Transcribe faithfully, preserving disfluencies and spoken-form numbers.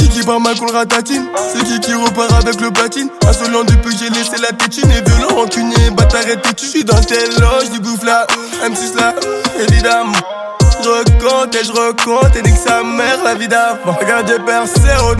qui qui part mal qu'on le ratatine. C'est qui qui repart avec le platine. Insolent depuis que j'ai laissé la tétine. Et violent, rancunier, bâtard et têtu. J'suis dans tes loges, du gouffre là, M six là, évidemment. Je recompte et je recompte et nique sa mère la vie d'avant. Regarde, j'ai percé au